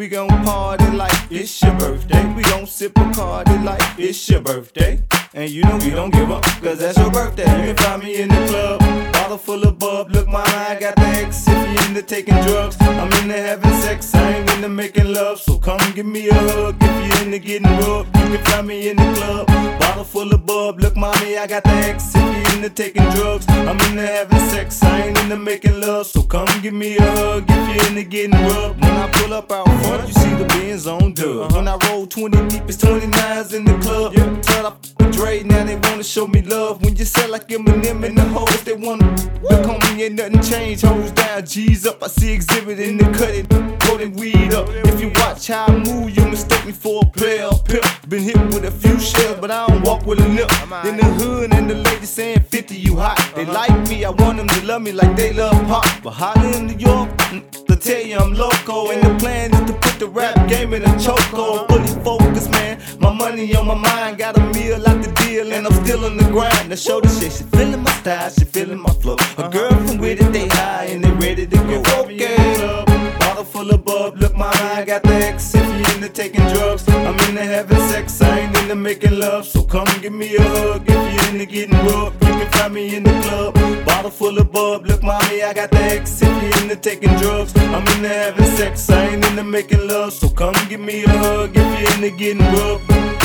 We gon' party like it's your birthday. We gon' sip a party like it's your birthday. And you know we don't give up, cause that's your birthday. You can find me in the club, bottle full of bub. Look, mama, I got the X. If you into taking drugs, I'm into having sex. I ain't into making love, so come give me a hug. If you into getting rubbed, you can find me in the club, bottle full of bub. Look, mommy, I got the X. If you into taking drugs, I'm into having sex. I ain't into making love, so come give me a hug. If you into getting rubbed. When I pull up out front, you see the Benz on dub. When I roll 20 deep, it's 29s in the club. Turn up Dre, now they wanna show me love. When you sell like Eminem in the hoes, they wanna look on me, ain't nothing changed. Hoes down, G's up. I see exhibit in the cutting, holding weed up. If you watch how I move, you mistake me for a player. Pimp, been hit with a few shells, but I don't walk with a limp. In the hood and the ladies saying 50, you hot. They like me, I want them to love me like they love pop. But holla in New York, to tell you I'm loco. And the plan is to put the rap game in a chokehold. Fully focused, man, my money on my mind. Got a meal out the deal and I'm still on the grind. The show the shit, she feeling my style, she feeling my flow. A girl from with it, they high and they ready to go. Okay, bottle full of bub. Look, mama, I got the X. If you into taking drugs, I'm into having sex. I ain't into making love, so come give me a hug. If you into getting rubbed, you can find me in the club, bottle full of bub. Look, mommy, I got the X. If you into taking drugs, I'm into having sex. I ain't into making love, so come give me a hug. If you into getting rubbed.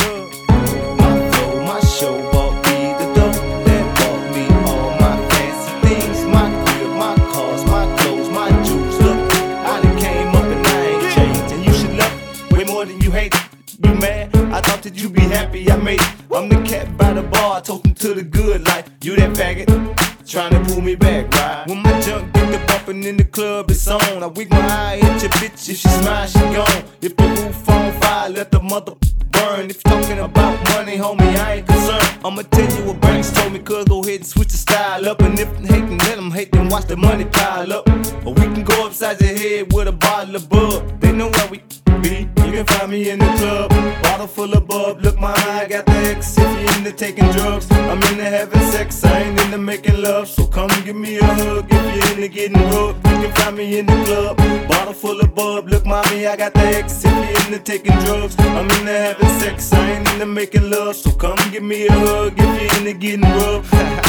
My flow, my show bought me the dope that bought me all my fancy things. My crib, my cars, my clothes, my jewels. Look, I done came up and I ain't changed. And you should love it way more than you hate it. You mad? I thought that you'd be happy I made it. I'm the cat by the bar, I told him to the good life. You that faggot, tryna pull me back, right? When my junk get the bumpin' in the club, it's on. I wink my eye at your bitch, if she smile, she gone. If the roof on fire, let the mother burn. If you're talking about money, homie, I ain't concerned. I'ma tell you what Banks told me, cuz go ahead and switch the style up. And if they hatin', let them hate, then watch the money pile up. Or we can go upside your head with a bottle of bub. They know where we be. You can find me in the club, bottle full of bub. Look, my I got the X. If you into taking drugs, I'm into having sex. I ain't into making love, so come give me a hug. If you into getting rubbed, you can find me in the club, bottle full of bub. Look, mommy, I got the X. If you into taking drugs, I'm into having sex. I ain't into making love, so come give me a hug. If you into getting rubbed.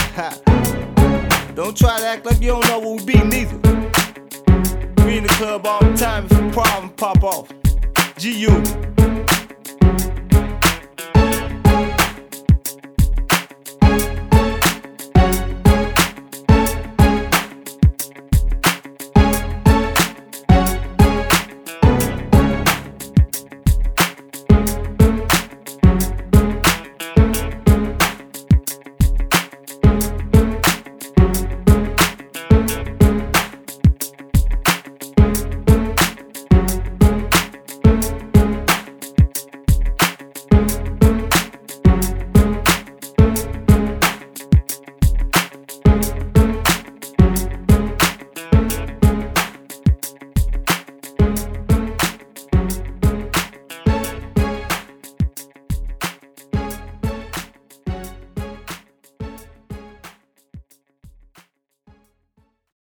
Don't try to act like you don't know what we be, neither. We in the club all the time. If a problem pop off, G-Unit.